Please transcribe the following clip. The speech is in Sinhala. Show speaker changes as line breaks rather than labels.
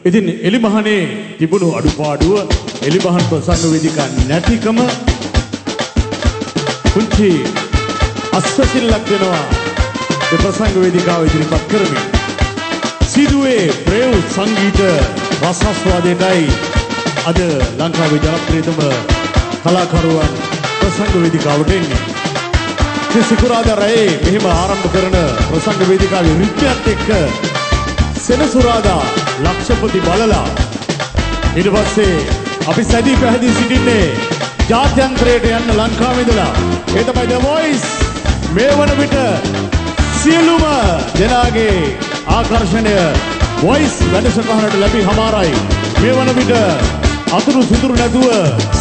ඉතින් එලිමහනේ තිබුණු අඩුපාඩුව එලිමහන් ප්‍රසංග වේදිකා නැතිකම කුංචි අස්වැසිල්ලක් දෙනවා ඒ ප්‍රසංග වේදිකාව ඉදිරිපත් කරමින් සිදුවේ ප්‍රේව් සංගීත රසාස්වාදයටයි අද ලංකාවේ ජනප්‍රියතම කලාකරුවන් ප්‍රසංග වේදිකාවට එන්නේ. සිකුරාදා රැයේ මෙහිම ආරම්භ කරන ප්‍රසංග වේදිකාවේ රිද්මයත් එක්ක සෙනසුරාදා ලක්ෂපති බලලා ඊට පස්සේ අපි සැදී පැහැදී සිටින්නේ ජාත්‍යන්තරයට යන්න ලංකාවේ ඉඳලා ඒ තමයි The Voice මේ වන විට සියලුම දෙනාගේ ආකර්ෂණය Voice වැඩසටහනට ලැබී හමාරයි මේ වන විට අතුරු සුදුරු නැතුව